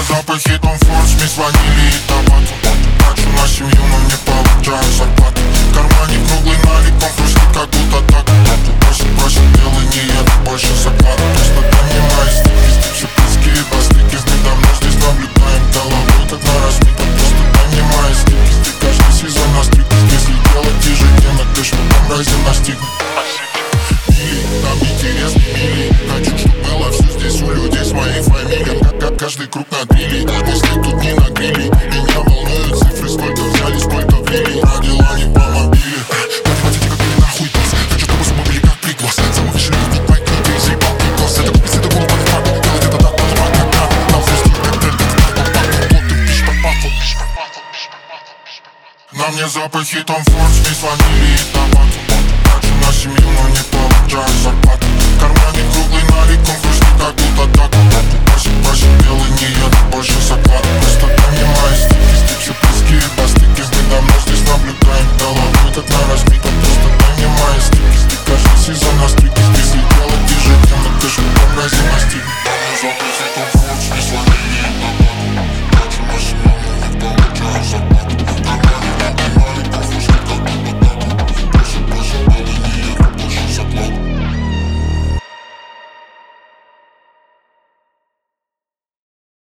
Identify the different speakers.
Speaker 1: запахи Том Форд, смесь ванили и табака. Трачу на семью, но не получаю зарплату. В кармане круглый налик, он хрустит, как будто так. Просит белый, не еду больше зарплату. Просто дай мне мои стики, все близкие бастыки. Недавно здесь наблюдаем головой, как на размитом. Просто дай мне мои стики, каждый сезон на стрик. Если делать ежедневно, ты ж потом райзен настигнет. Мили, нам интересны мили. Хочу, чтоб было все здесь у людей с моей фамилией. Как каждый круг набили, если тут не нагрели. Меня волнуют цифры, сколько взяли, сколько влили. Родила не по мобиле. Математики как были нахуй класс. Хочу, чтобы зубы были как приглас. Самовышли как тут мои книги и заебал класс. Это купить это голову под факт. Делать это так, под факт, как надо. Нам звезды, как тренды, как на папу. Вот ты пишешь под папу. На мне запахи Том Форд, смесь ванили и табака. Трачу на семью, но не получаю зарплату. В кармане круглый налик, он хрустит, как будто так.